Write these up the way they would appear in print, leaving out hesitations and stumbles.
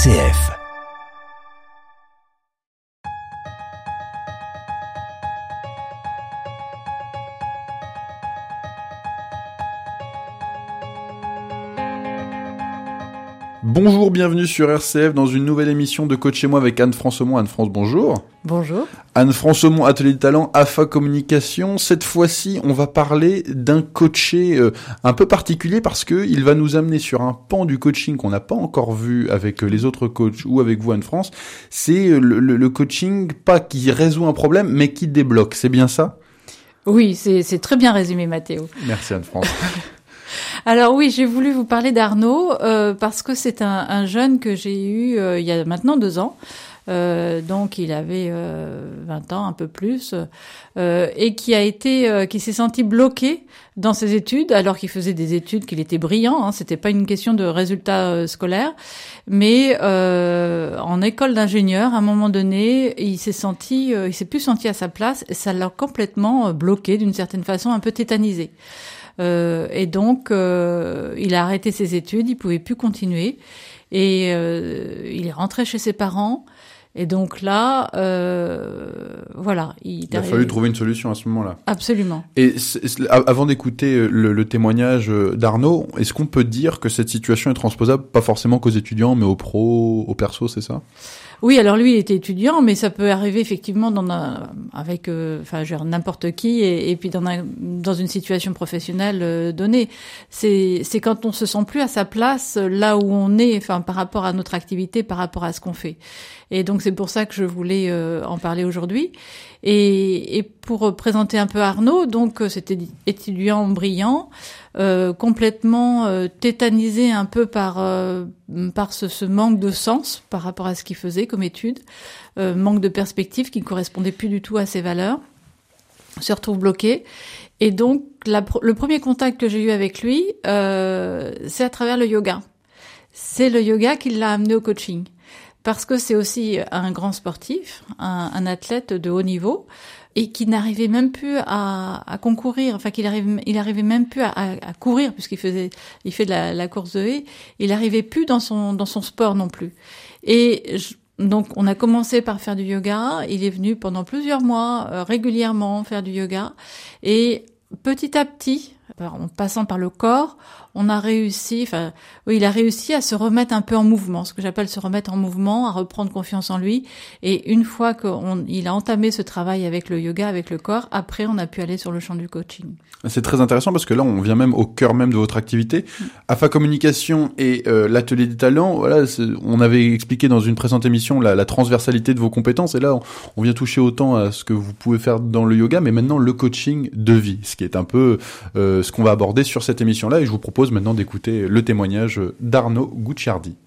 RCF. Bonjour, bienvenue sur RCF dans une nouvelle émission de Coach chez moi avec Anne-France Aumont. Anne-France, bonjour. Bonjour. Anne-France Aumont, Atelier de Talent, AFA Communication. Cette fois-ci, on va parler d'un coaché un peu particulier parce que il va nous amener sur un pan du coaching qu'on n'a pas encore vu avec les autres coachs ou avec vous, Anne-France. C'est le coaching, pas qui résout un problème, mais qui débloque. C'est bien ça ? Oui, c'est très bien résumé, Mathéo. Merci, Anne-France. Alors oui, j'ai voulu vous parler d'Arnaud parce que c'est un jeune que j'ai eu il y a maintenant 2 ans. Donc il avait 20 ans, un peu plus, et qui s'est senti bloqué dans ses études, alors qu'il faisait des études, qu'il était brillant. Hein, c'était pas une question de résultats scolaires, mais en école d'ingénieur, à un moment donné, il s'est plus senti à sa place, et ça l'a complètement bloqué d'une certaine façon, un peu tétanisé. Et donc, il a arrêté ses études, il pouvait plus continuer, et il est rentré chez ses parents. Et donc là, voilà. Il a fallu trouver une solution à ce moment-là. Absolument. Et avant d'écouter le témoignage d'Arnaud, est-ce qu'on peut dire que cette situation est transposable, pas forcément qu'aux étudiants, mais aux pros, aux persos, c'est ça ? Oui, alors lui, il était étudiant, mais ça peut arriver effectivement avec n'importe qui, et puis dans une situation professionnelle donnée. C'est quand on se sent plus à sa place là où on est, enfin par rapport à notre activité, par rapport à ce qu'on fait. Et donc c'est pour ça que je voulais en parler aujourd'hui. Et pour présenter un peu Arnaud, donc c'était étudiant brillant, complètement tétanisé un peu par ce manque de sens par rapport à ce qu'il faisait comme étude, manque de perspective qui ne correspondait plus du tout à ses valeurs, se retrouve bloqué. Et donc le premier contact que j'ai eu avec lui, c'est à travers le yoga. C'est le yoga qui l'a amené au coaching. Parce que c'est aussi un grand sportif, un athlète de haut niveau, et qui n'arrivait même plus à concourir, enfin il arrivait même plus à courir, puisqu'il fait de la course de haies, il arrivait plus dans son sport non plus. Et donc on a commencé par faire du yoga, il est venu pendant plusieurs mois régulièrement faire du yoga, et petit à petit, en passant par le corps, il a réussi à se remettre un peu en mouvement, ce que j'appelle se remettre en mouvement, à reprendre confiance en lui. Et une fois qu'il a entamé ce travail avec le yoga, avec le corps, après on a pu aller sur le champ du coaching. C'est très intéressant parce que là on vient même au cœur même de votre activité. AFA Communication et l'Atelier des Talents, voilà, on avait expliqué dans une précédente émission la transversalité de vos compétences, et là on vient toucher autant à ce que vous pouvez faire dans le yoga, mais maintenant le coaching de vie, ce qui est un peu ce qu'on va aborder sur cette émission-là, et je vous propose maintenant d'écouter le témoignage d'Arnaud Gucciardi.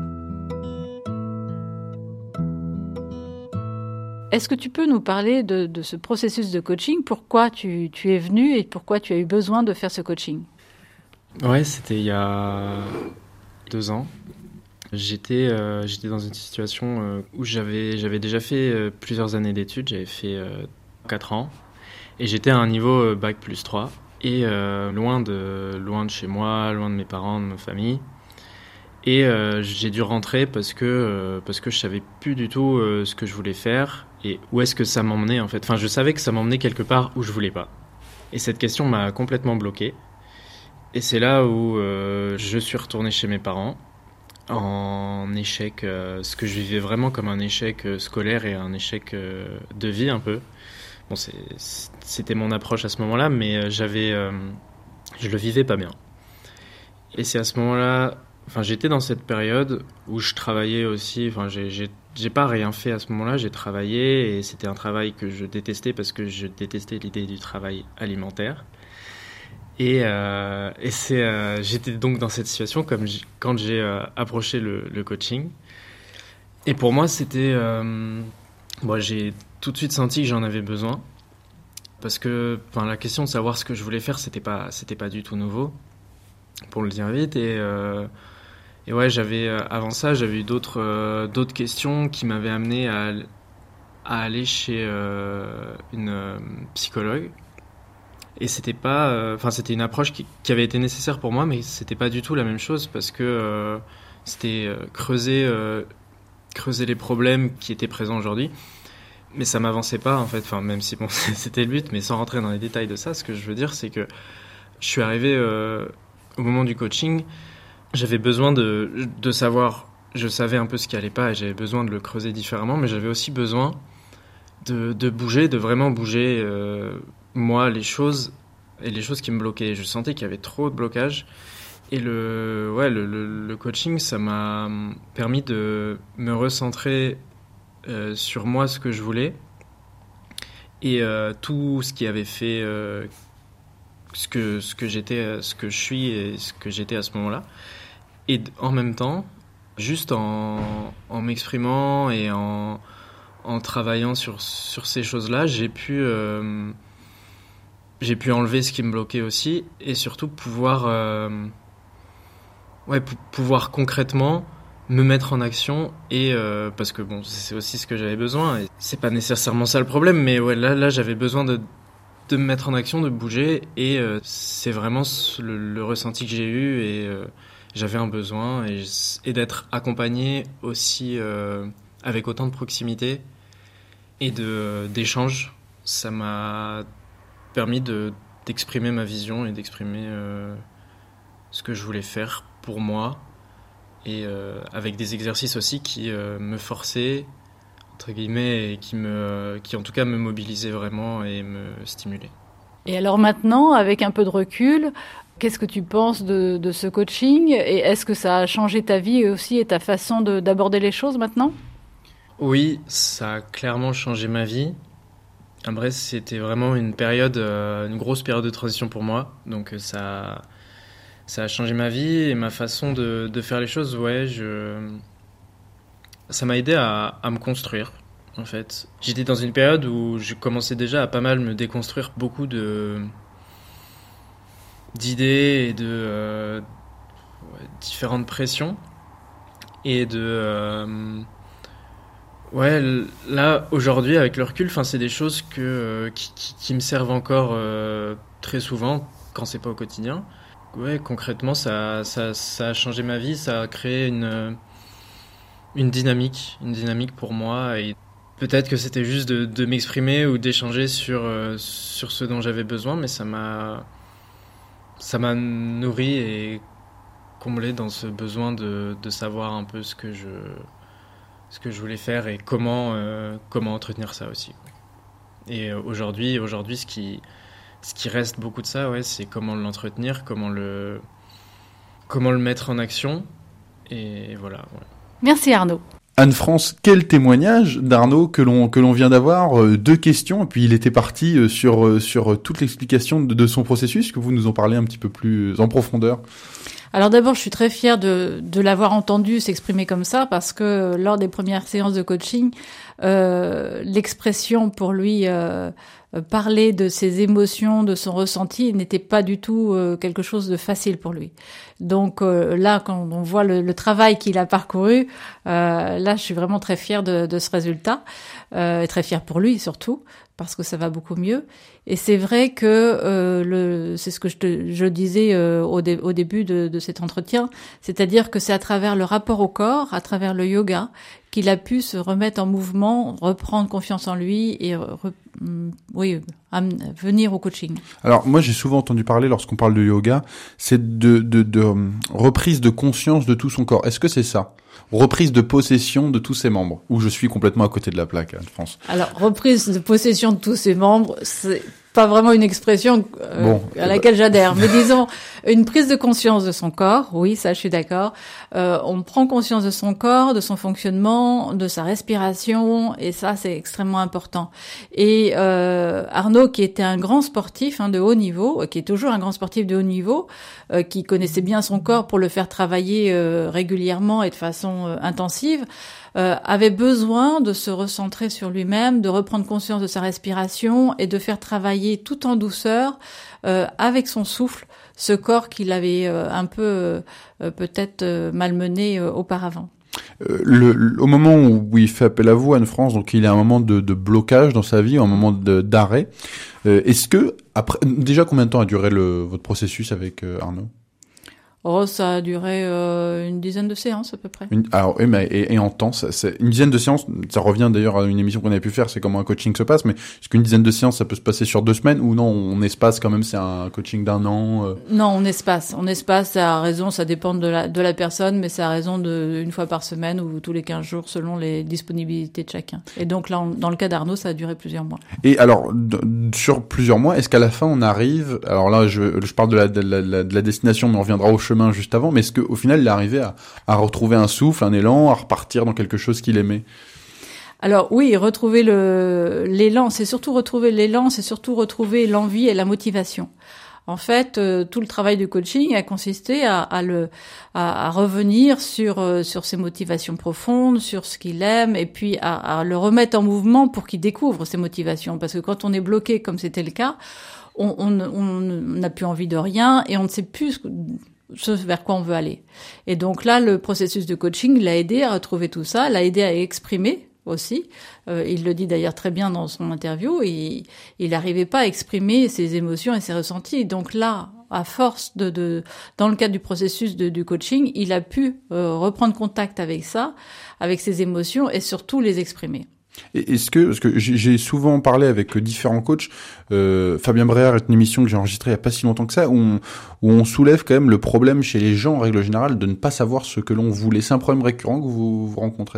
Est-ce que tu peux nous parler de ce processus de coaching ? Pourquoi tu es venu et pourquoi tu as eu besoin de faire ce coaching ? Ouais, c'était il y a 2 ans. J'étais dans une situation où j'avais déjà fait plusieurs années d'études. J'avais fait 4 ans et j'étais à un niveau bac plus 3. Et loin de chez moi, loin de mes parents, de ma famille. Et j'ai dû rentrer parce que je savais plus du tout ce que je voulais faire et où est-ce que ça m'emmenait en fait. Enfin, je savais que ça m'emmenait quelque part où je voulais pas. Et cette question m'a complètement bloqué. Et c'est là où je suis retourné chez mes parents en échec, ce que je vivais vraiment comme un échec scolaire et un échec de vie un peu. Bon, c'était mon approche à ce moment-là, mais je le vivais pas bien. Et c'est à ce moment-là, enfin, j'étais dans cette période où je travaillais aussi. Enfin, j'ai pas rien fait à ce moment-là. J'ai travaillé et c'était un travail que je détestais parce que je détestais l'idée du travail alimentaire. Et j'étais donc dans cette situation quand j'ai approché le coaching. Et pour moi, c'était j'ai tout de suite senti que j'en avais besoin parce que la question de savoir ce que je voulais faire, c'était pas du tout nouveau, pour le dire vite. Et ouais, avant ça, j'avais eu d'autres questions qui m'avaient amené à aller chez une psychologue. Et c'était c'était une approche qui avait été nécessaire pour moi, mais c'était pas du tout la même chose parce que C'était creuser les problèmes qui étaient présents aujourd'hui. Mais ça m'avançait pas, en fait. Enfin, même si bon, c'était le but, mais sans rentrer dans les détails de ça, ce que je veux dire, c'est que je suis arrivé au moment du coaching, j'avais besoin de savoir, je savais un peu ce qui allait pas et j'avais besoin de le creuser différemment, mais j'avais aussi besoin de bouger, de vraiment bouger, moi, les choses qui me bloquaient. Je sentais qu'il y avait trop de blocages. Et le coaching, ça m'a permis de me recentrer sur moi, ce que je voulais, et tout ce qui avait fait ce que j'étais, ce que je suis et ce que j'étais à ce moment-là. Et en même temps, juste en m'exprimant et en travaillant sur ces choses-là, j'ai pu enlever ce qui me bloquait aussi, et surtout pouvoir concrètement me mettre en action, et parce que bon, c'est aussi ce que j'avais besoin, et c'est pas nécessairement ça le problème, mais ouais, là j'avais besoin de me mettre en action, de bouger, et c'est vraiment le ressenti que j'ai eu, et j'avais un besoin, et d'être accompagné aussi avec autant de proximité et d'échange. Ça m'a permis d'exprimer ma vision et d'exprimer ce que je voulais faire pour moi, et avec des exercices aussi qui me forçaient, entre guillemets, et qui en tout cas me mobilisaient vraiment et me stimulaient. Et alors maintenant, avec un peu de recul, qu'est-ce que tu penses de ce coaching, et est-ce que ça a changé ta vie aussi et ta façon d'aborder les choses maintenant ? Oui, ça a clairement changé ma vie. Après, c'était vraiment une grosse période de transition pour moi, donc ça a changé ma vie et ma façon de faire les choses. Ouais, ça m'a aidé à me construire, en fait. J'étais dans une période où je commençais déjà à pas mal me déconstruire beaucoup d'idées et de différentes pressions. Et là, aujourd'hui, avec le recul, c'est des choses qui me servent encore très souvent, quand c'est pas au quotidien. Ouais, concrètement, ça a changé ma vie, ça a créé une dynamique pour moi, et peut-être que c'était juste de m'exprimer ou d'échanger sur ce dont j'avais besoin, mais ça m'a nourri et comblé dans ce besoin de savoir un peu ce que je voulais faire et comment entretenir ça aussi. Et aujourd'hui, ce qui reste beaucoup de ça, ouais, c'est comment l'entretenir, comment le mettre en action, et voilà. Ouais. Merci Arnaud. Anne-France, quel témoignage d'Arnaud que l'on vient d'avoir. 2 questions, et puis il était parti sur toute l'explication de son processus. Que vous nous en parlez un petit peu plus en profondeur. Alors d'abord, je suis très fière de l'avoir entendu s'exprimer comme ça, parce que lors des premières séances de coaching, l'expression pour lui, parler de ses émotions, de son ressenti, n'était pas du tout quelque chose de facile pour lui. Donc là, quand on voit le travail qu'il a parcouru, là, je suis vraiment très fière de ce résultat, et très fière pour lui surtout, parce que ça va beaucoup mieux. Et c'est vrai que c'est ce que je disais au début de cet entretien, c'est-à-dire que c'est à travers le rapport au corps, à travers le yoga, qu'il a pu se remettre en mouvement, reprendre confiance en lui et venir au coaching. Alors moi j'ai souvent entendu parler, lorsqu'on parle de yoga, c'est de reprise de conscience de tout son corps. Est-ce que c'est ça ? Reprise de possession de tous ses membres, ou je suis complètement à côté de la plaque, Anne-France? Alors, reprise de possession de tous ses membres, c'est pas vraiment une expression à laquelle j'adhère, mais disons une prise de conscience de son corps. Oui, ça, je suis d'accord. On prend conscience de son corps, de son fonctionnement, de sa respiration, et ça, c'est extrêmement important. Et Arnaud, qui était un grand sportif de haut niveau, qui est toujours un grand sportif de haut niveau, qui connaissait bien son corps pour le faire travailler régulièrement et de façon intensive, avait besoin de se recentrer sur lui-même, de reprendre conscience de sa respiration et de faire travailler tout en douceur, avec son souffle, ce corps qu'il avait un peu peut-être malmené auparavant. Au moment où il fait appel à vous, Anne-France, donc il y a un moment de blocage dans sa vie, un moment d'arrêt. Est-ce que, après, déjà combien de temps a duré votre processus avec Arnaud ? Oh, ça a duré une dizaine de séances à peu près. Alors, et en temps, c'est une dizaine de séances. Ça revient d'ailleurs à une émission qu'on avait pu faire. C'est comment un coaching se passe. Mais est-ce qu'une dizaine de séances, ça peut se passer sur 2 semaines ou non? On espace quand même. C'est un coaching d'1 an. Non, on espace. Ça a raison. Ça dépend de la personne, mais ça a raison de une fois par semaine ou tous les 15 jours selon les disponibilités de chacun. Et donc là, dans le cas d'Arnaud, ça a duré plusieurs mois. Et alors, sur plusieurs mois, est-ce qu'à la fin on arrive? Alors là, je parle de la destination, mais on reviendra au chemin juste avant. Mais est-ce qu'au final, il est arrivé à retrouver un souffle, un élan, à repartir dans quelque chose qu'il aimait? Alors oui, retrouver l'élan, c'est surtout retrouver l'élan, c'est surtout retrouver l'envie et la motivation. En fait, tout le travail du coaching a consisté à revenir sur ses motivations profondes, sur ce qu'il aime, et puis à le remettre en mouvement pour qu'il découvre ses motivations. Parce que quand on est bloqué, comme c'était le cas, on n'a plus envie de rien et on ne sait plus ce vers quoi on veut aller. Et donc là, le processus de coaching l'a aidé à retrouver tout ça, l'a aidé à exprimer aussi. Il le dit d'ailleurs très bien dans son interview. Il n'arrivait pas à exprimer ses émotions et ses ressentis. Donc là, à force dans le cadre du processus du coaching, il a pu reprendre contact avec ça, avec ses émotions et surtout les exprimer. Et parce que j'ai souvent parlé avec différents coachs, Fabien Bréard est une émission que j'ai enregistrée il y a pas si longtemps que ça, où on soulève quand même le problème chez les gens en règle générale de ne pas savoir ce que l'on voulait. C'est un problème récurrent que vous rencontrez?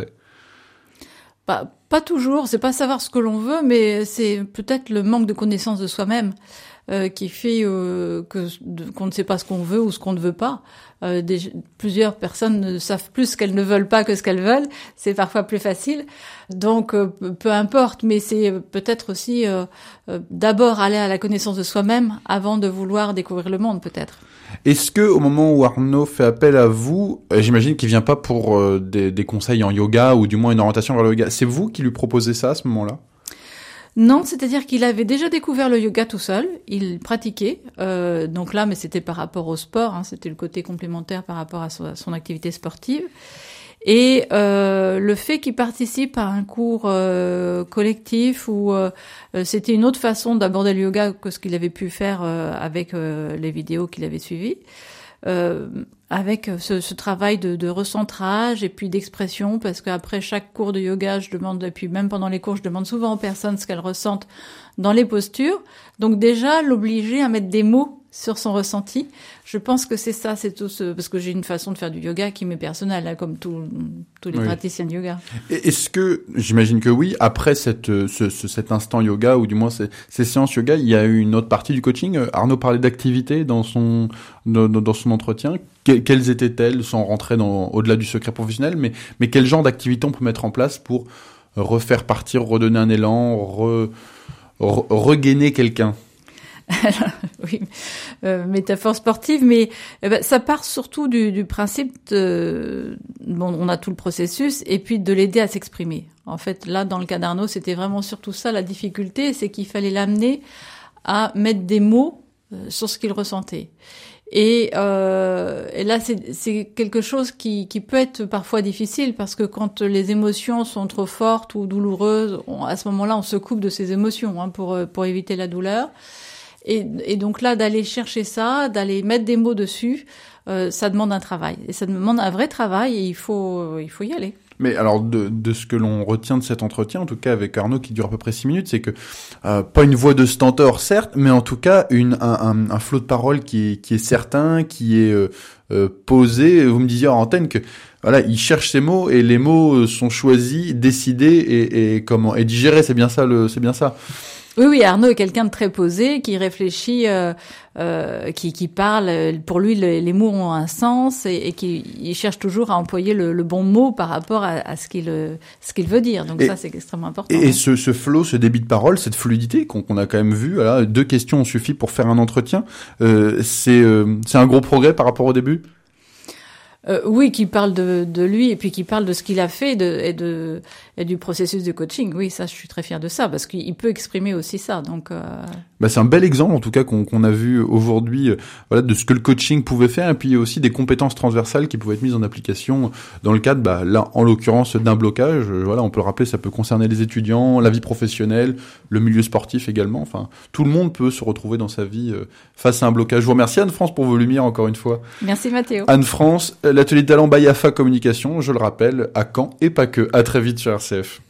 Pas toujours, c'est pas savoir ce que l'on veut, mais c'est peut-être le manque de connaissance de soi-même qui fait qu'on ne sait pas ce qu'on veut ou ce qu'on ne veut pas. Plusieurs personnes ne savent plus ce qu'elles ne veulent pas que ce qu'elles veulent. C'est parfois plus facile. Donc, peu importe, mais c'est peut-être aussi d'abord aller à la connaissance de soi-même avant de vouloir découvrir le monde, peut-être. Est-ce que au moment où Arnaud fait appel à vous, j'imagine qu'il vient pas pour des conseils en yoga ou du moins une orientation vers le yoga, c'est vous qui lui proposez ça à ce moment-là? Non, c'est-à-dire qu'il avait déjà découvert le yoga tout seul, il pratiquait, donc là, mais c'était par rapport au sport, hein, c'était le côté complémentaire par rapport à son activité sportive. Et le fait qu'il participe à un cours collectif où c'était une autre façon d'aborder le yoga que ce qu'il avait pu faire avec les vidéos qu'il avait suivies, avec ce travail de recentrage et puis d'expression, parce qu'après chaque cours de yoga, je demande, et puis même pendant les cours, je demande souvent aux personnes ce qu'elles ressentent dans les postures. Donc déjà, l'obliger à mettre des mots sur son ressenti, je pense que c'est ça, c'est tout parce que j'ai une façon de faire du yoga qui m'est personnelle, hein, comme tous les praticiens de yoga. Et est-ce que, j'imagine que oui, après cet instant yoga, ou du moins ces séances yoga, il y a eu une autre partie du coaching. Arnaud parlait d'activités dans son entretien. Quelles étaient-elles, sans rentrer au-delà du secret professionnel, mais quel genre d'activités on peut mettre en place pour refaire partir, redonner un élan, regainer quelqu'un? Alors, oui, métaphore sportive, mais ça part surtout du principe on a tout le processus et puis de l'aider à s'exprimer. En fait, là, dans le cas d'Arnaud, c'était vraiment surtout ça la difficulté, c'est qu'il fallait l'amener à mettre des mots sur ce qu'il ressentait. Et là, c'est quelque chose qui peut être parfois difficile parce que quand les émotions sont trop fortes ou douloureuses, à ce moment-là, on se coupe de ces émotions, hein, pour éviter la douleur. Et donc là, d'aller chercher ça, d'aller mettre des mots dessus, ça demande un travail. Et ça demande un vrai travail et il faut y aller. Mais alors, de ce que l'on retient de cet entretien, en tout cas avec Arnaud, qui dure à peu près 6 minutes, c'est que, pas une voix de stentor, certes, mais en tout cas, un flot de parole qui est certain, qui est, posé. Vous me disiez en antenne que, voilà, il cherche ses mots et les mots sont choisis, décidés et digérés, c'est bien ça. Oui, Arnaud est quelqu'un de très posé, qui réfléchit, qui parle. Pour lui, les mots ont un sens et qui cherche toujours à employer le bon mot par rapport à ce qu'il veut dire. Donc ça, c'est extrêmement important. Et ce flow, ce débit de parole, cette fluidité qu'on a quand même vu, voilà, 2 questions ont suffi pour faire un entretien. C'est un gros progrès par rapport au début? Oui, qui parle de lui et puis qui parle de ce qu'il a fait et du processus de coaching. Oui, ça, je suis très fière de ça parce qu'il peut exprimer aussi ça. Donc, c'est un bel exemple, en tout cas, qu'on a vu aujourd'hui, voilà, de ce que le coaching pouvait faire et puis aussi des compétences transversales qui pouvaient être mises en application dans le cadre, là, en l'occurrence, d'un blocage. Voilà, on peut le rappeler, ça peut concerner les étudiants, la vie professionnelle, le milieu sportif également. Enfin, tout le monde peut se retrouver dans sa vie face à un blocage. Je vous remercie, Anne-France, pour vos lumières, encore une fois. Merci, Mathéo. Anne-France, l'atelier de talent by AFA Communication, je le rappelle, à Caen et pas que. À très vite sur RCF.